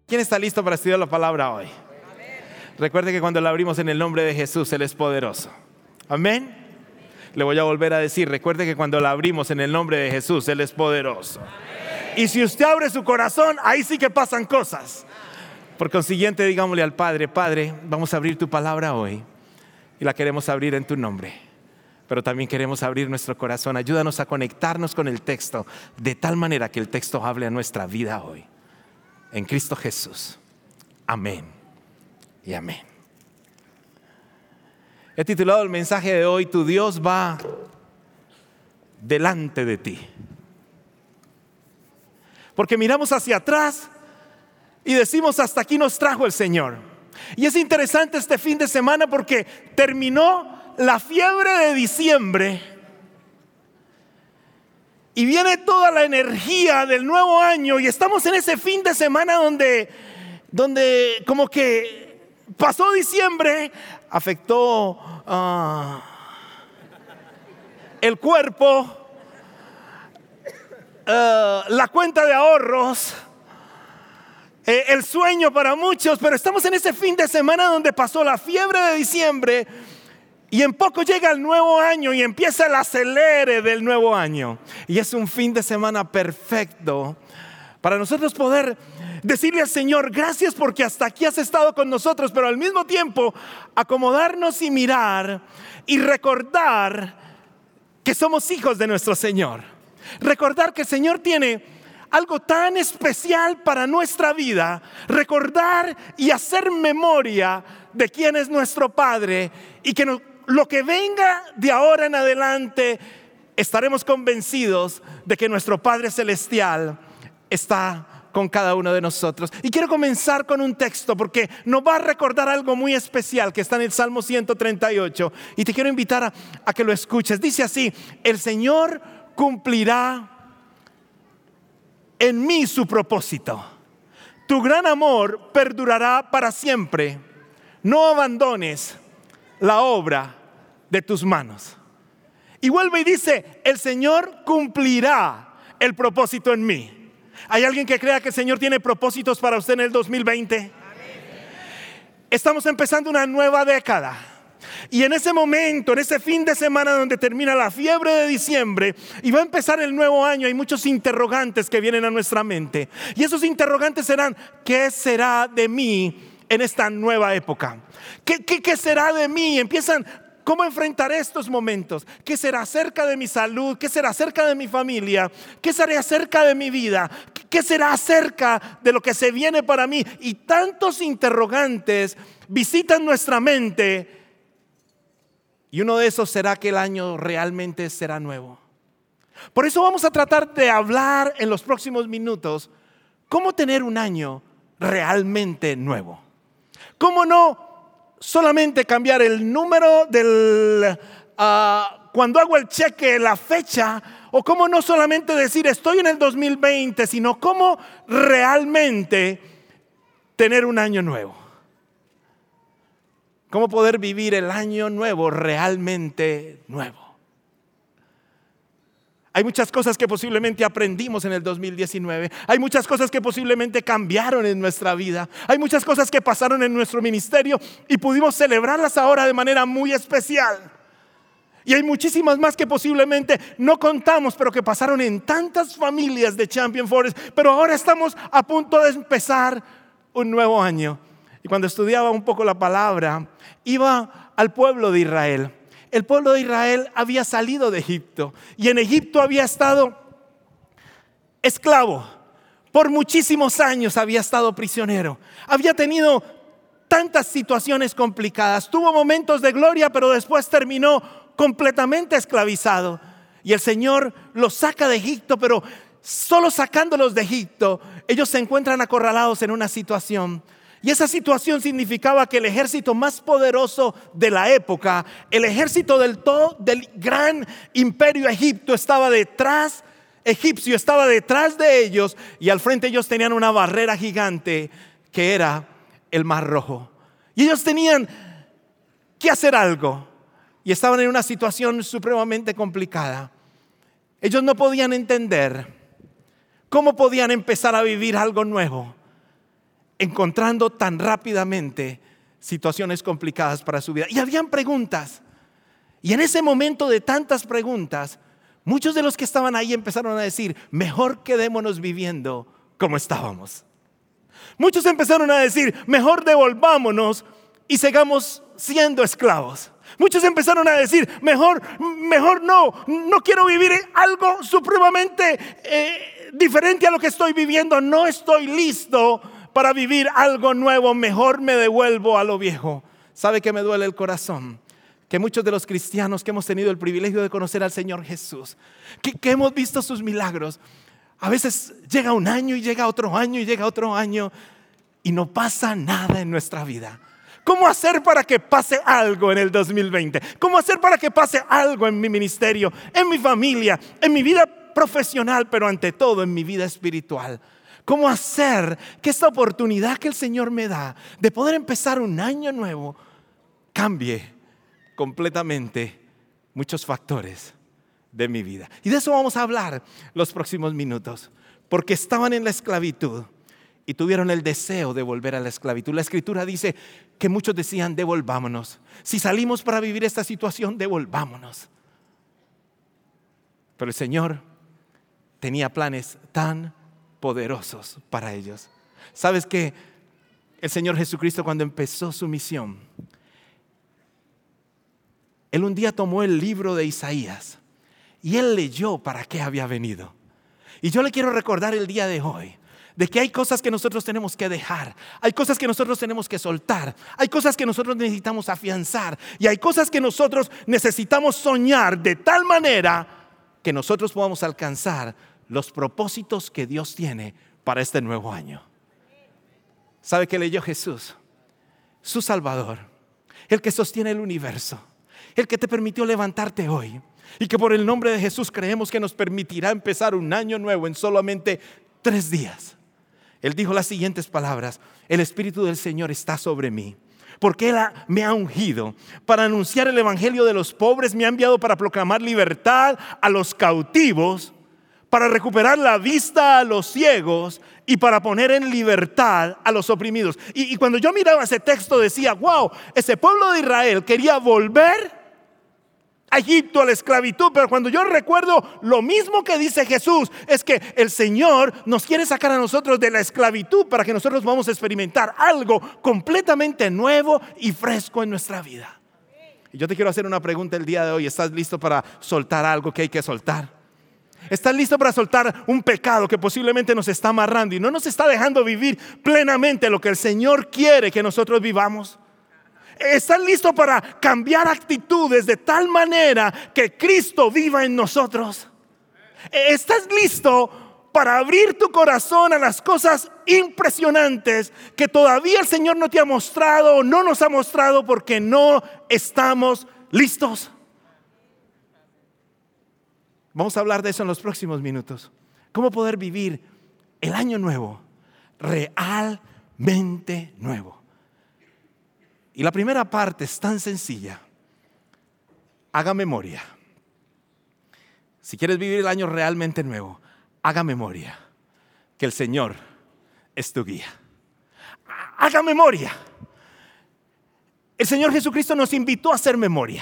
¿Quién está listo para estudiar la palabra hoy? Amén. Recuerde que cuando la abrimos en el nombre de Jesús, Él es poderoso. Amén. Le voy a volver a decir, recuerde que cuando la abrimos en el nombre de Jesús, Él es poderoso. Amén. Y si usted abre su corazón, ahí sí que pasan cosas. Por consiguiente, digámosle al Padre: Padre, vamos a abrir tu palabra hoy y la queremos abrir en tu nombre. Pero también queremos abrir nuestro corazón. Ayúdanos a conectarnos con el texto de tal manera que el texto hable a nuestra vida hoy. En Cristo Jesús. Amén y amén. He titulado el mensaje de hoy: Tu Dios va delante de ti. Porque miramos hacia atrás y decimos: hasta aquí nos trajo el Señor. Y es interesante este fin de semana porque terminó la fiebre de diciembre y viene toda la energía del nuevo año, y estamos en ese fin de semana donde como que pasó diciembre, afectó el cuerpo, la cuenta de ahorros, el sueño para muchos, pero estamos en ese fin de semana donde pasó la fiebre de diciembre. Y en poco llega el nuevo año y empieza el acelere del nuevo año. Y es un fin de semana perfecto para nosotros poder decirle al Señor: gracias porque hasta aquí has estado con nosotros. Pero al mismo tiempo acomodarnos y mirar y recordar que somos hijos de nuestro Señor. Recordar que el Señor tiene algo tan especial para nuestra vida. Recordar y hacer memoria de quién es nuestro Padre, y que lo que venga de ahora en adelante estaremos convencidos de que nuestro Padre Celestial está con cada uno de nosotros. Y quiero comenzar con un texto porque nos va a recordar algo muy especial que está en el Salmo 138, y te quiero invitar a que lo escuches. Dice así: el Señor cumplirá en mí su propósito. Tu gran amor perdurará para siempre. No abandones la obra de tus manos. Y vuelve y dice: el Señor cumplirá el propósito en mí. ¿Hay alguien que crea que el Señor tiene propósitos para usted en el 2020? Amén. Estamos empezando una nueva década. Y en ese momento, en ese fin de semana donde termina la fiebre de diciembre y va a empezar el nuevo año, hay muchos interrogantes que vienen a nuestra mente. Y esos interrogantes serán: ¿qué será de mí en esta nueva época? ¿Qué será de mí? Empiezan: ¿cómo enfrentaré estos momentos? ¿Qué será acerca de mi salud? ¿Qué será acerca de mi familia? ¿Qué será acerca de mi vida? ¿Qué será acerca de lo que se viene para mí? Y tantos interrogantes visitan nuestra mente. Y uno de esos será que el año realmente será nuevo. Por eso vamos a tratar de hablar en los próximos minutos cómo tener un año realmente nuevo. ¿Cómo no solamente cambiar el número cuando hago el cheque, la fecha? O cómo no solamente decir estoy en el 2020, sino cómo realmente tener un año nuevo. Cómo poder vivir el año nuevo realmente nuevo. Hay muchas cosas que posiblemente aprendimos en el 2019. Hay muchas cosas que posiblemente cambiaron en nuestra vida. Hay muchas cosas que pasaron en nuestro ministerio y pudimos celebrarlas ahora de manera muy especial. Y hay muchísimas más que posiblemente no contamos, pero que pasaron en tantas familias de Champion Forest. Pero ahora estamos a punto de empezar un nuevo año. Y cuando estudiaba un poco la palabra, iba al pueblo de Israel. El pueblo de Israel había salido de Egipto y en Egipto había estado esclavo. Por muchísimos años había estado prisionero. Había tenido tantas situaciones complicadas. Tuvo momentos de gloria, pero después terminó completamente esclavizado. Y el Señor los saca de Egipto, pero solo sacándolos de Egipto, ellos se encuentran acorralados en una situación. Y esa situación significaba que el ejército más poderoso de la época, el ejército del gran imperio egipcio estaba detrás de ellos, y al frente ellos tenían una barrera gigante que era el Mar Rojo. Y ellos tenían que hacer algo y estaban en una situación supremamente complicada. Ellos no podían entender cómo podían empezar a vivir algo nuevo encontrando tan rápidamente situaciones complicadas para su vida. Y habían preguntas. Y en ese momento de tantas preguntas, muchos de los que estaban ahí empezaron a decir, mejor quedémonos viviendo como estábamos. Muchos empezaron a decir, mejor devolvámonos y sigamos siendo esclavos. Muchos empezaron a decir, mejor no quiero vivir algo supremamente diferente a lo que estoy viviendo. No estoy listo para vivir algo nuevo, mejor me devuelvo a lo viejo. ¿Sabe qué me duele el corazón? Que muchos de los cristianos que hemos tenido el privilegio de conocer al Señor Jesús, que hemos visto sus milagros, a veces llega un año y llega otro año y llega otro año y no pasa nada en nuestra vida. ¿Cómo hacer para que pase algo en el 2020? ¿Cómo hacer para que pase algo en mi ministerio, en mi familia, en mi vida profesional, pero ante todo en mi vida espiritual? ¿Cómo hacer que esta oportunidad que el Señor me da de poder empezar un año nuevo cambie completamente muchos factores de mi vida? Y de eso vamos a hablar los próximos minutos, porque estaban en la esclavitud y tuvieron el deseo de volver a la esclavitud. La Escritura dice que muchos decían, devolvámonos. Si salimos para vivir esta situación, devolvámonos. Pero el Señor tenía planes tan poderosos para ellos. ¿Sabes qué? El Señor Jesucristo, cuando empezó su misión, Él un día tomó el libro de Isaías y Él leyó para qué había venido. Y yo le quiero recordar el día de hoy de que hay cosas que nosotros tenemos que dejar, hay cosas que nosotros tenemos que soltar, hay cosas que nosotros necesitamos afianzar y hay cosas que nosotros necesitamos soñar de tal manera que nosotros podamos alcanzar los propósitos que Dios tiene para este nuevo año. ¿Sabe qué leyó Jesús? Su Salvador, el que sostiene el universo, el que te permitió levantarte hoy y que por el nombre de Jesús creemos que nos permitirá empezar un año nuevo en solamente 3 días. Él dijo las siguientes palabras: el Espíritu del Señor está sobre mí, porque Él me ha ungido para anunciar el evangelio de los pobres, me ha enviado para proclamar libertad a los cautivos, para recuperar la vista a los ciegos y para poner en libertad a los oprimidos. Y cuando yo miraba ese texto decía, wow, ese pueblo de Israel quería volver a Egipto, a la esclavitud, pero cuando yo recuerdo lo mismo que dice Jesús, es que el Señor nos quiere sacar a nosotros de la esclavitud para que nosotros vamos a experimentar algo completamente nuevo y fresco en nuestra vida. Y yo te quiero hacer una pregunta el día de hoy. ¿Estás listo para soltar algo que hay que soltar? ¿Estás listo para soltar un pecado que posiblemente nos está amarrando y no nos está dejando vivir plenamente lo que el Señor quiere que nosotros vivamos? ¿Estás listo para cambiar actitudes de tal manera que Cristo viva en nosotros? ¿Estás listo para abrir tu corazón a las cosas impresionantes que todavía el Señor no te ha mostrado o no nos ha mostrado porque no estamos listos? Vamos a hablar de eso en los próximos minutos. ¿Cómo poder vivir el año nuevo realmente nuevo? Y la primera parte es tan sencilla. Haga memoria. Si quieres vivir el año realmente nuevo, haga memoria que el Señor es tu guía. Haga memoria. El Señor Jesucristo nos invitó a hacer memoria.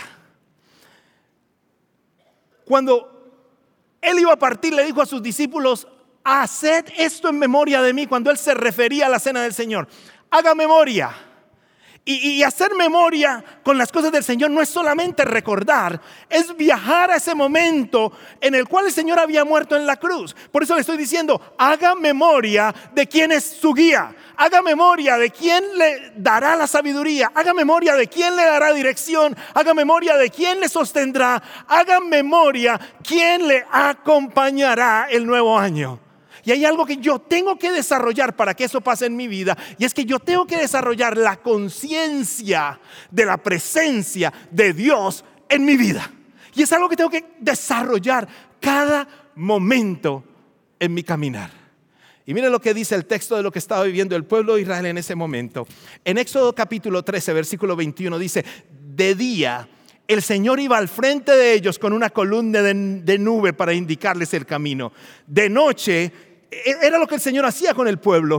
Cuando Él iba a partir, le dijo a sus discípulos: haced esto en memoria de mí. Cuando Él se refería a la cena del Señor, haga memoria. Y hacer memoria con las cosas del Señor no es solamente recordar, es viajar a ese momento en el cual el Señor había muerto en la cruz. Por eso le estoy diciendo, haga memoria de quién es su guía. Haga memoria de quién le dará la sabiduría. Haga memoria de quién le dará dirección. Haga memoria de quién le sostendrá. Haga memoria quién le acompañará el nuevo año. Y hay algo que yo tengo que desarrollar para que eso pase en mi vida, y es que yo tengo que desarrollar la conciencia de la presencia de Dios en mi vida. Y es algo que tengo que desarrollar cada momento en mi caminar. Y miren lo que dice el texto de lo que estaba viviendo el pueblo de Israel en ese momento. En Éxodo capítulo 13, versículo 21 dice: de día el Señor iba al frente de ellos con una columna de nube para indicarles el camino. De noche era lo que el Señor hacía con el pueblo.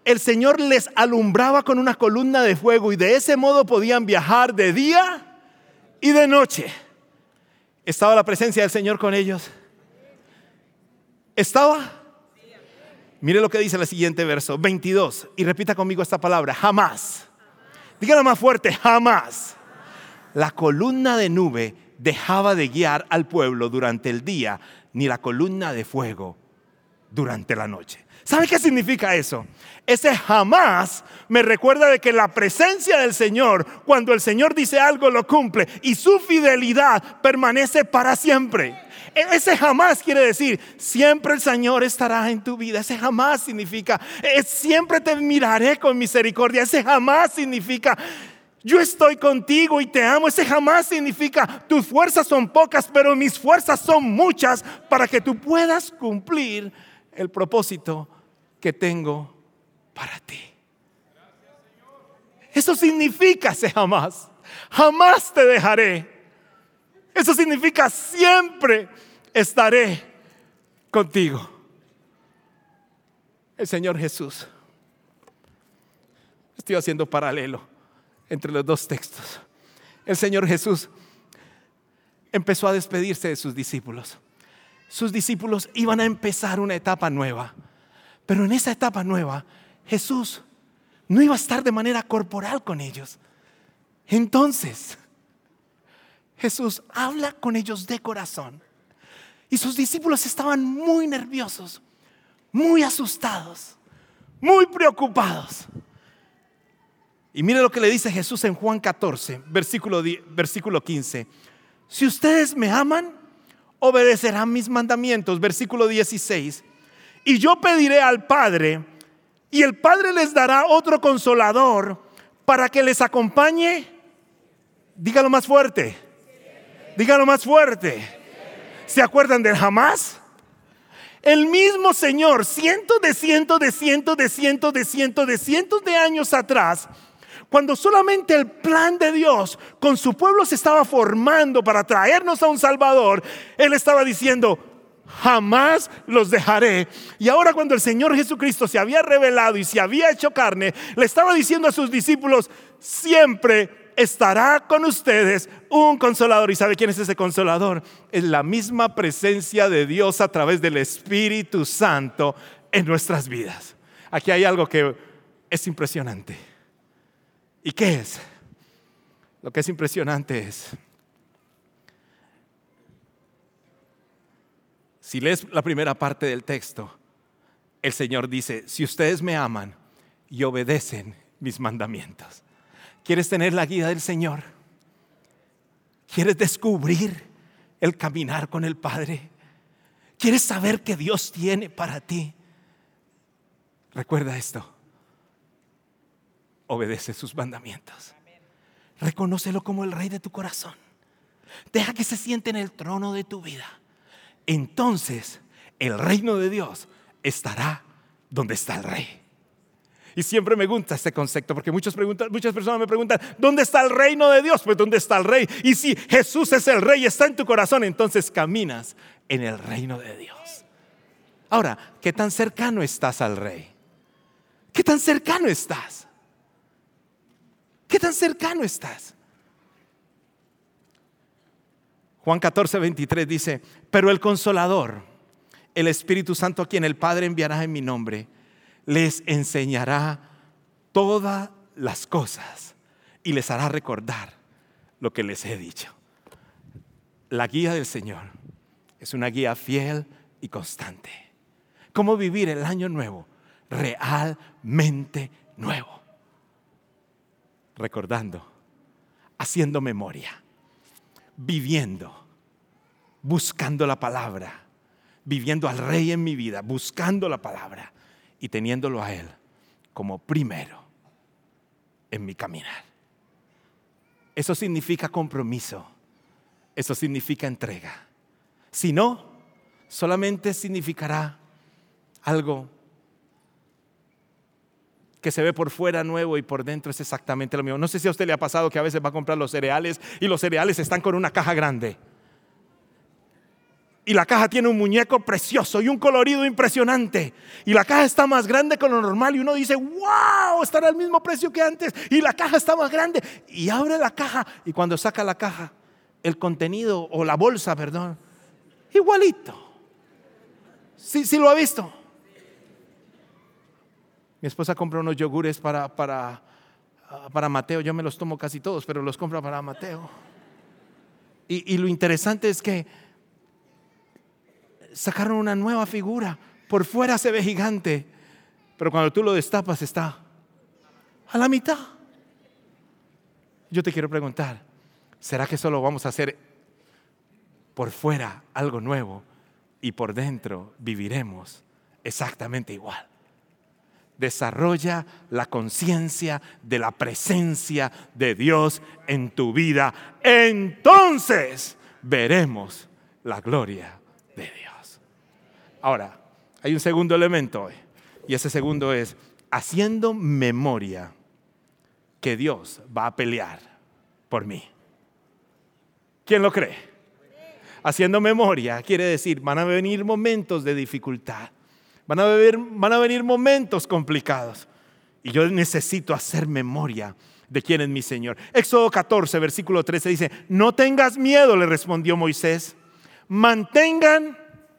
el Señor les alumbraba con una columna de fuego y de ese modo podían viajar de día y de noche. ¿Estaba la presencia del Señor con ellos? ¿Estaba? Mire lo que dice el siguiente verso, 22. Y repita conmigo esta palabra, jamás. Dígalo más fuerte, jamás. La columna de nube dejaba de guiar al pueblo durante el día, ni la columna de fuego durante la noche. ¿Sabe qué significa eso? Ese jamás me recuerda de que la presencia del Señor, cuando el Señor dice algo, lo cumple, y su fidelidad permanece para siempre. Ese jamás quiere decir siempre el Señor estará en tu vida. Ese jamás significa siempre te miraré con misericordia. Ese jamás significa yo estoy contigo y te amo. Ese jamás significa tus fuerzas son pocas, pero mis fuerzas son muchas para que tú puedas cumplir el propósito que tengo para ti. Eso significa ese jamás. Jamás te dejaré. Eso significa siempre estaré contigo. El Señor Jesús. Estoy haciendo paralelo entre los dos textos. El Señor Jesús empezó a despedirse de sus discípulos. Sus discípulos iban a empezar una etapa nueva. Pero en esa etapa nueva, Jesús no iba a estar de manera corporal con ellos. Entonces, Jesús habla con ellos de corazón. Y sus discípulos estaban muy nerviosos, muy asustados, muy preocupados. Y mire lo que le dice Jesús en Juan 14, versículo 15. Si ustedes me aman, obedecerán mis mandamientos. Versículo 16. Y yo pediré al Padre, y el Padre les dará otro consolador para que les acompañe. Dígalo más fuerte. Dígalo más fuerte. ¿Se acuerdan del jamás? El mismo Señor, cientos de años atrás, cuando solamente el plan de Dios con su pueblo se estaba formando para traernos a un Salvador, Él estaba diciendo, jamás los dejaré. Y ahora cuando el Señor Jesucristo se había revelado y se había hecho carne, le estaba diciendo a sus discípulos, siempre estará con ustedes un consolador. ¿Y sabe quién es ese consolador? Es la misma presencia de Dios a través del Espíritu Santo en nuestras vidas. Aquí hay algo que es impresionante. ¿Y qué es? Lo que es impresionante es, si lees la primera parte del texto, el Señor dice, si ustedes me aman y obedecen mis mandamientos. ¿Quieres tener la guía del Señor? ¿Quieres descubrir el caminar con el Padre? ¿Quieres saber qué Dios tiene para ti? Recuerda esto. Obedece sus mandamientos. Reconócelo como el Rey de tu corazón. Deja que se siente en el trono de tu vida. Entonces el reino de Dios estará donde está el Rey. Y siempre me gusta este concepto porque muchas personas me preguntan, ¿dónde está el reino de Dios? Pues ¿dónde está el Rey? Y si Jesús es el Rey, está en tu corazón, entonces caminas en el reino de Dios. Ahora, ¿qué tan cercano estás al Rey? ¿Qué tan cercano estás? ¿Qué tan cercano estás? Juan 14, 23 dice, pero el Consolador, el Espíritu Santo a quien el Padre enviará en mi nombre, les enseñará todas las cosas y les hará recordar lo que les he dicho. La guía del Señor es una guía fiel y constante. ¿Cómo vivir el año nuevo realmente nuevo? Recordando, haciendo memoria, viviendo, buscando la palabra, viviendo al Rey en mi vida, buscando la palabra y teniéndolo a Él como primero en mi caminar. Eso significa compromiso, eso significa entrega. Si no, solamente significará algo que se ve por fuera nuevo y por dentro es exactamente lo mismo. No sé si a usted le ha pasado que a veces va a comprar los cereales y los cereales están con una caja grande. y la caja tiene un muñeco precioso y un colorido impresionante, y la caja está más grande que lo normal, y uno dice, wow, estará al mismo precio que antes, y la caja está más grande, y abre la caja, y cuando saca la caja, el contenido, o la bolsa, perdón, igualito. Sí lo ha visto. Mi esposa compra unos yogures para Mateo. Yo me los tomo casi todos, pero los compra para Mateo. Y lo interesante es que sacaron una nueva figura. Por fuera se ve gigante, pero cuando tú lo destapas está a la mitad. Yo te quiero preguntar, ¿será que solo vamos a hacer por fuera algo nuevo y por dentro viviremos exactamente igual? Desarrolla la conciencia de la presencia de Dios en tu vida. Entonces veremos la gloria de Dios. Ahora, hay un segundo elemento hoy, y ese segundo es haciendo memoria que Dios va a pelear por mí. ¿Quién lo cree? Haciendo memoria quiere decir, van a venir momentos de dificultad. Van a venir momentos complicados, y yo necesito hacer memoria de quién es mi Señor. Éxodo 14, versículo 13 dice, no tengas miedo, le respondió Moisés, mantengan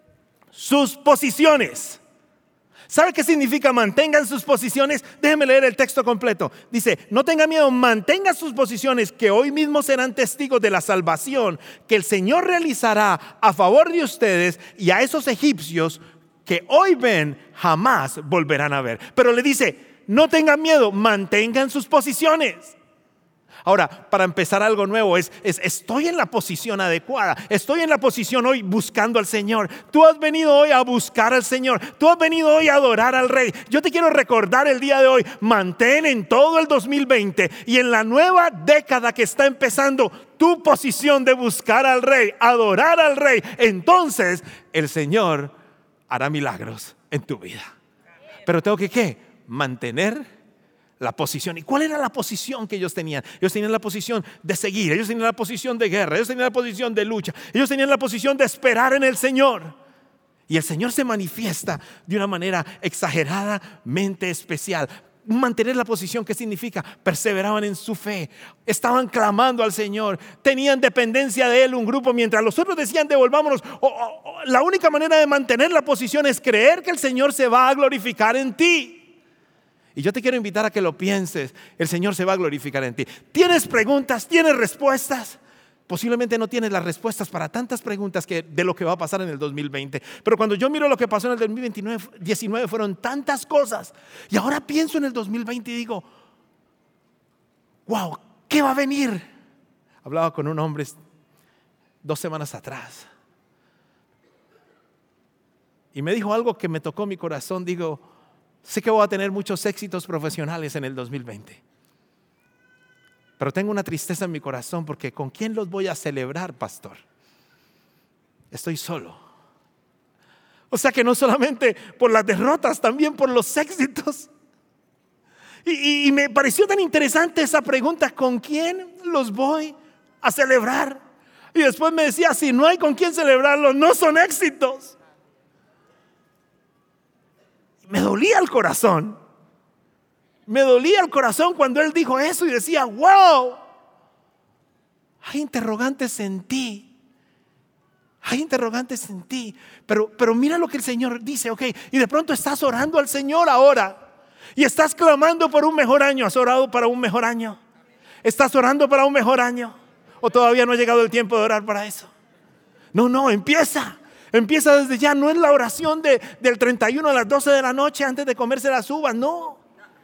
sus posiciones. ¿Sabe qué significa mantengan sus posiciones? Déjenme leer el texto completo. Dice, no tengan miedo, mantengan sus posiciones, que hoy mismo serán testigos de la salvación que el Señor realizará a favor de ustedes, y a esos egipcios que hoy ven, jamás volverán a ver. Pero le dice, no tengan miedo, mantengan sus posiciones. Ahora, para empezar algo nuevo, estoy en la posición adecuada. Estoy en la posición hoy buscando al Señor. Tú has venido hoy a buscar al Señor. Tú has venido hoy a adorar al Rey. Yo te quiero recordar el día de hoy, mantén en todo el 2020 y en la nueva década que está empezando tu posición de buscar al Rey, adorar al Rey. Entonces, el Señor hará milagros en tu vida. Pero tengo que ¿qué? Mantener la posición. ¿Y cuál era la posición que ellos tenían? Ellos tenían la posición de seguir, ellos tenían la posición de guerra, ellos tenían la posición de lucha, ellos tenían la posición de esperar en el Señor. Y el Señor se manifiesta de una manera exageradamente especial. Mantener la posición, ¿qué significa? Perseveraban en su fe, estaban clamando al Señor, tenían dependencia de Él, un grupo, mientras los otros decían devolvámonos. La única manera de mantener la posición es creer que el Señor se va a glorificar en ti. Y yo te quiero invitar a que lo pienses, el Señor se va a glorificar en ti. ¿Tienes preguntas? ¿Tienes respuestas? Posiblemente no tienes las respuestas para tantas preguntas de lo que va a pasar en el 2020. Pero cuando yo miro lo que pasó en el 2019 fueron tantas cosas. Y ahora pienso en el 2020 y digo, wow, ¿qué va a venir? Hablaba con un hombre 2 semanas atrás. Y me dijo algo que me tocó mi corazón. Digo, sé que voy a tener muchos éxitos profesionales en el 2020. Pero tengo una tristeza en mi corazón porque ¿con quién los voy a celebrar, pastor? Estoy solo. O sea que no solamente por las derrotas, también por los éxitos. Y me pareció tan interesante esa pregunta, ¿con quién los voy a celebrar? Y después me decía, si no hay con quién celebrarlos, no son éxitos. Me dolía el corazón. Me dolía el corazón cuando él dijo eso y decía, wow, hay interrogantes en ti. Hay interrogantes en ti. Pero mira lo que el Señor dice, ok. Y de pronto estás orando al Señor ahora. Y estás clamando por un mejor año. ¿Has orado para un mejor año? ¿Estás orando para un mejor año? ¿O todavía no ha llegado el tiempo de orar para eso? No, empieza. Empieza desde ya. No es la oración del 31 a las 12 de la noche antes de comerse las uvas, no.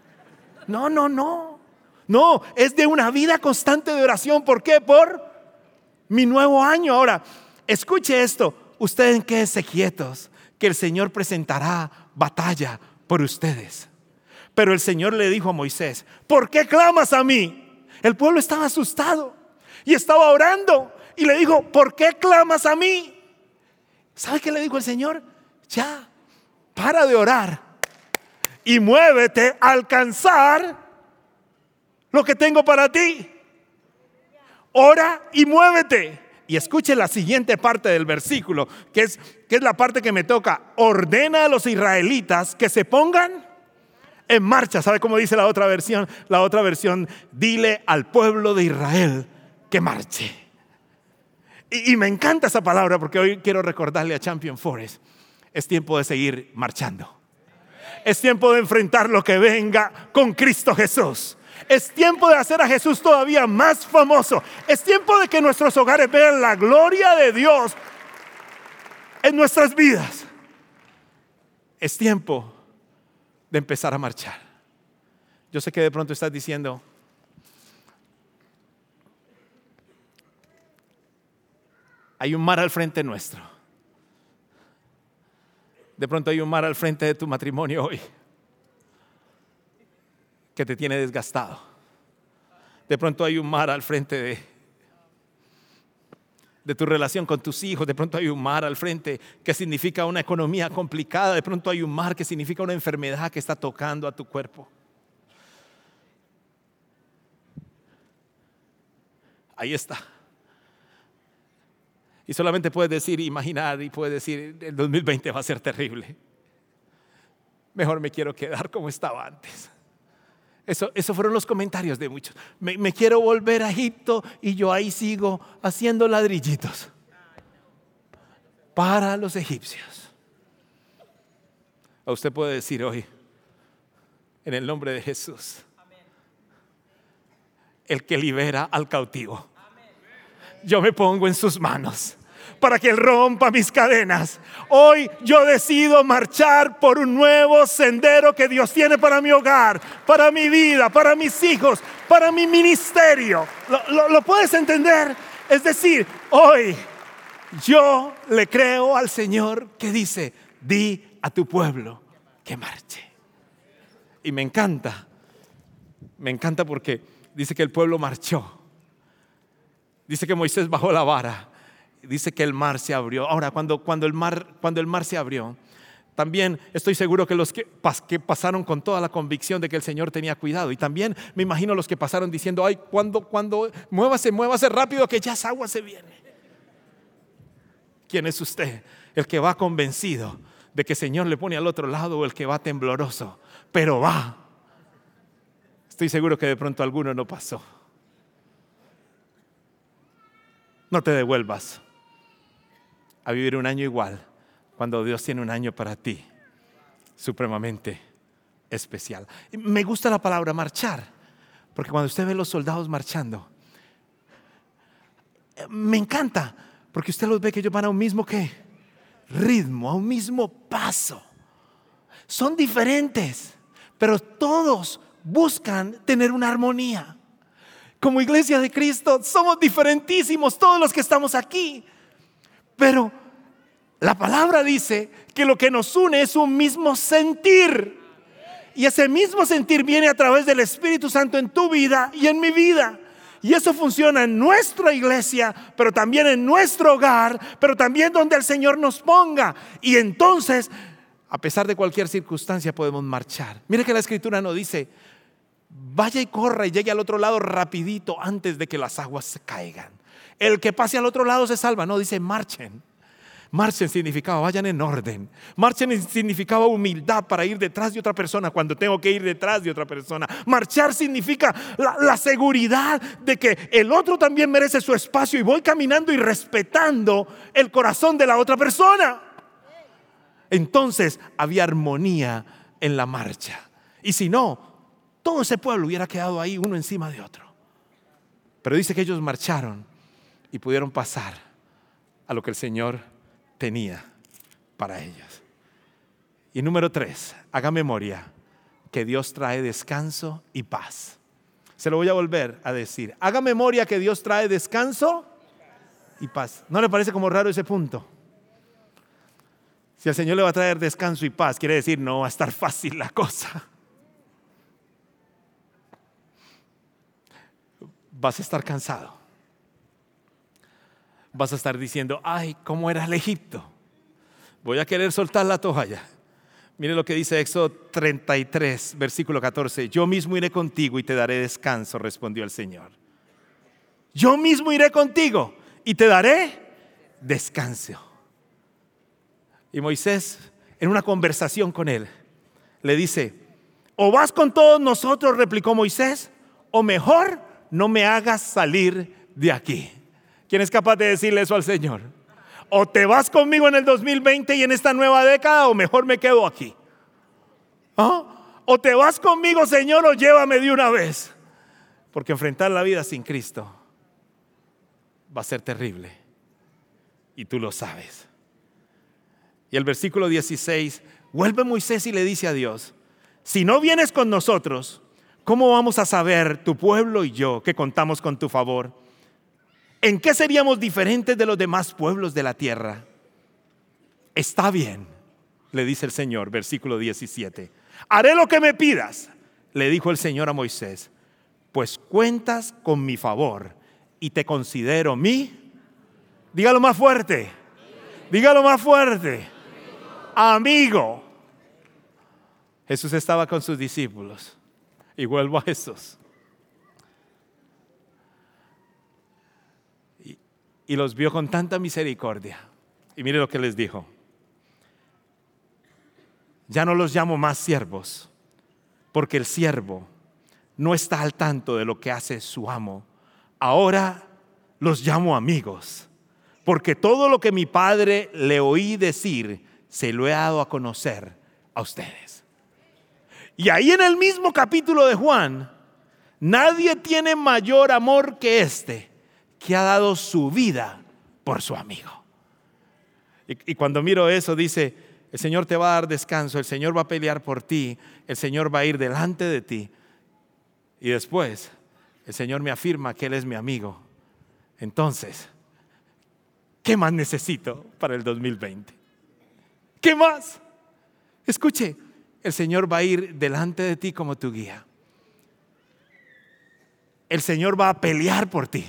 No, es de una vida constante de oración. ¿Por qué? Por mi nuevo año. Ahora, escuche esto. Ustedes quédense quietos, que el Señor presentará batalla por ustedes. Pero el Señor le dijo a Moisés, ¿por qué clamas a mí? El pueblo estaba asustado y estaba orando. Y le dijo, ¿por qué clamas a mí? ¿Sabe qué le dijo el Señor? Ya, para de orar y muévete a alcanzar lo que tengo para ti. Ora y muévete. y escuche la siguiente parte del versículo, que es la parte que me toca. Ordena a los israelitas que se pongan en marcha. ¿Sabe cómo dice la otra versión? La otra versión, dile al pueblo de Israel que marche. Y me encanta esa palabra porque hoy quiero recordarle a Champion Forest, es tiempo de seguir marchando. Es tiempo de enfrentar lo que venga con Cristo Jesús. Es tiempo de hacer a Jesús todavía más famoso. Es tiempo de que nuestros hogares vean la gloria de Dios en nuestras vidas. Es tiempo de empezar a marchar. Yo sé que de pronto estás diciendo, hay un mar al frente nuestro. De pronto hay un mar al frente de tu matrimonio hoy que te tiene desgastado. De pronto hay un mar al frente de tu relación con tus hijos. De pronto hay un mar al frente que significa una economía complicada. De pronto hay un mar que significa una enfermedad que está tocando a tu cuerpo. Ahí está. Y solamente puedes decir, imaginar, y puedes decir, el 2020 va a ser terrible. Mejor me quiero quedar como estaba antes. Eso fueron los comentarios de muchos. Me quiero volver a Egipto y yo ahí sigo haciendo ladrillitos para los egipcios. A usted puede decir hoy, en el nombre de Jesús, el que libera al cautivo, yo me pongo en sus manos para que Él rompa mis cadenas. Hoy yo decido marchar por un nuevo sendero que Dios tiene para mi hogar, para mi vida, para mis hijos, para mi ministerio. ¿Lo puedes entender? Es decir, hoy yo le creo al Señor que dice, di a tu pueblo que marche. Y me encanta porque dice que el pueblo marchó. Dice que Moisés bajó la vara. Dice que el mar se abrió. Ahora, cuando el mar se abrió, también estoy seguro que los que pasaron con toda la convicción de que el Señor tenía cuidado. Y también me imagino los que pasaron diciendo, ay, cuando muévase rápido que ya esa agua se viene. ¿Quién es usted? El que va convencido de que el Señor le pone al otro lado, o el que va tembloroso, pero va. Estoy seguro que de pronto alguno no pasó. No te devuelvas a vivir un año igual cuando Dios tiene un año para ti supremamente especial. Me gusta la palabra marchar, porque cuando usted ve los soldados marchando, me encanta, porque usted los ve que ellos van a un mismo ritmo, a un mismo paso. Son diferentes, pero todos buscan tener una armonía. Como iglesia de Cristo somos diferentísimos todos los que estamos aquí, pero la palabra dice que lo que nos une es un mismo sentir, y ese mismo sentir viene a través del Espíritu Santo en tu vida y en mi vida, y eso funciona en nuestra iglesia, pero también en nuestro hogar, pero también donde el Señor nos ponga. Y entonces, a pesar de cualquier circunstancia, podemos marchar. Mire que la Escritura nos dice, vaya y corra y llegue al otro lado rapidito antes de que las aguas se caigan. El que pase al otro lado se salva. No, dice marchen. Marchen significaba vayan en orden. Marchen significaba humildad para ir detrás de otra persona cuando tengo que ir detrás de otra persona. Marchar significa la seguridad de que el otro también merece su espacio y voy caminando y respetando el corazón de la otra persona. Entonces había armonía en la marcha. Y si no, todo ese pueblo hubiera quedado ahí uno encima de otro. Pero dice que ellos marcharon y pudieron pasar a lo que el Señor tenía para ellos. Y número 3, haga memoria que Dios trae descanso y paz. Se lo voy a volver a decir. Haga memoria que Dios trae descanso y paz. ¿No le parece como raro ese punto? Si el Señor le va a traer descanso y paz, quiere decir no va a estar fácil la cosa. Vas a estar cansado. Vas a estar diciendo, ay, ¿cómo era el Egipto? Voy a querer soltar la toalla. Mire lo que dice Éxodo 33, versículo 14. Yo mismo iré contigo y te daré descanso, respondió el Señor. Yo mismo iré contigo y te daré descanso. Y Moisés, en una conversación con él, le dice: o vas con todos nosotros, replicó Moisés, o mejor no me hagas salir de aquí. ¿Quién es capaz de decirle eso al Señor? O te vas conmigo en el 2020 y en esta nueva década, o mejor me quedo aquí. O te vas conmigo, Señor, o llévame de una vez. Porque enfrentar la vida sin Cristo va a ser terrible, y tú lo sabes. Y el versículo 16, vuelve Moisés y le dice a Dios: si no vienes con nosotros, ¿cómo vamos a saber, tu pueblo y yo, que contamos con tu favor? ¿En qué seríamos diferentes de los demás pueblos de la tierra? Está bien, le dice el Señor, versículo 17. Haré lo que me pidas, le dijo el Señor a Moisés, pues cuentas con mi favor y te considero dígalo más fuerte, dígalo más fuerte, amigo. Jesús estaba con sus discípulos, y vuelvo a Jesús, y los vio con tanta misericordia, y mire lo que les dijo: ya no los llamo más siervos, porque el siervo no está al tanto de lo que hace su amo. Ahora los llamo amigos, porque todo lo que mi Padre le oí decir, se lo he dado a conocer a ustedes. Y ahí en el mismo capítulo de Juan, nadie tiene mayor amor que este, que ha dado su vida por su amigo. Y cuando miro eso, dice: el Señor te va a dar descanso, el Señor va a pelear por ti, el Señor va a ir delante de ti. Y después, el Señor me afirma que Él es mi amigo. Entonces, ¿qué más necesito para el 2020? ¿Qué más? Escuche, el Señor va a ir delante de ti como tu guía. El Señor va a pelear por ti.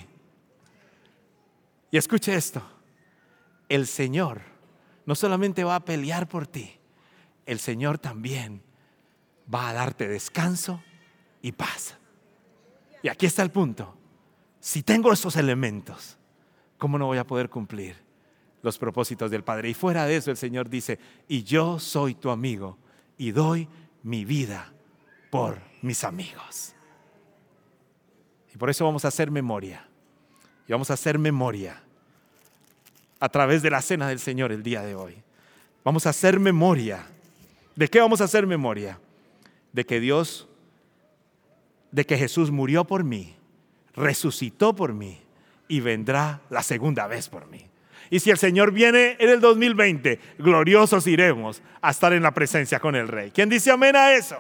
Y escuche esto: el Señor no solamente va a pelear por ti, el Señor también va a darte descanso y paz. Y aquí está el punto: si tengo esos elementos, ¿cómo no voy a poder cumplir los propósitos del Padre? Y fuera de eso, el Señor dice: y yo soy tu amigo y doy mi vida por mis amigos. Y por eso vamos a hacer memoria. Y vamos a hacer memoria a través de la cena del Señor el día de hoy. Vamos a hacer memoria. ¿De qué vamos a hacer memoria? De que Jesús murió por mí, resucitó por mí y vendrá la segunda vez por mí. Y si el Señor viene en el 2020, gloriosos iremos a estar en la presencia con el Rey. ¿Quién dice amén a eso?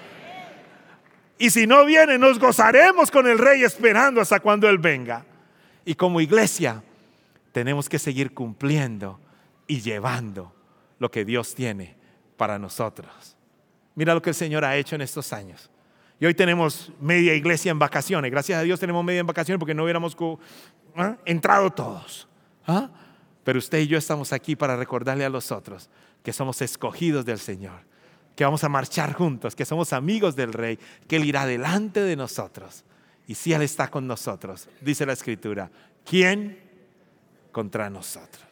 Y si no viene, nos gozaremos con el Rey esperando hasta cuando Él venga. Y como iglesia, tenemos que seguir cumpliendo y llevando lo que Dios tiene para nosotros. Mira lo que el Señor ha hecho en estos años. Y hoy tenemos media iglesia en vacaciones. Gracias a Dios tenemos media en vacaciones, porque no hubiéramos entrado todos. Pero usted y yo estamos aquí para recordarle a los otros que somos escogidos del Señor, que vamos a marchar juntos, que somos amigos del Rey, que Él irá delante de nosotros. Y si Él está con nosotros, dice la Escritura, ¿quién contra nosotros?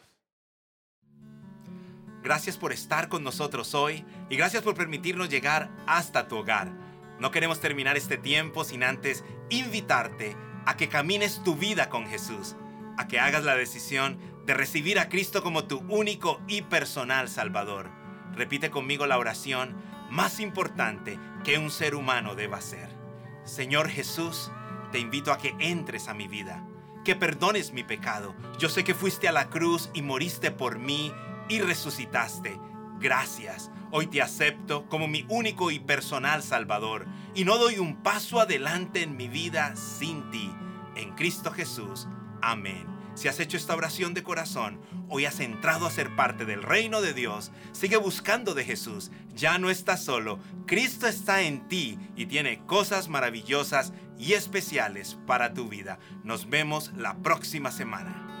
Gracias por estar con nosotros hoy y gracias por permitirnos llegar hasta tu hogar. No queremos terminar este tiempo sin antes invitarte a que camines tu vida con Jesús, a que hagas la decisión de recibir a Cristo como tu único y personal Salvador. Repite conmigo la oración más importante que un ser humano deba hacer. Señor Jesús, te invito a que entres a mi vida, que perdones mi pecado. Yo sé que fuiste a la cruz y moriste por mí y resucitaste. Gracias. Hoy te acepto como mi único y personal Salvador y no doy un paso adelante en mi vida sin ti. En Cristo Jesús. Amén. Si has hecho esta oración de corazón, hoy has entrado a ser parte del reino de Dios. Sigue buscando de Jesús. Ya no estás solo. Cristo está en ti y tiene cosas maravillosas y especiales para tu vida. Nos vemos la próxima semana.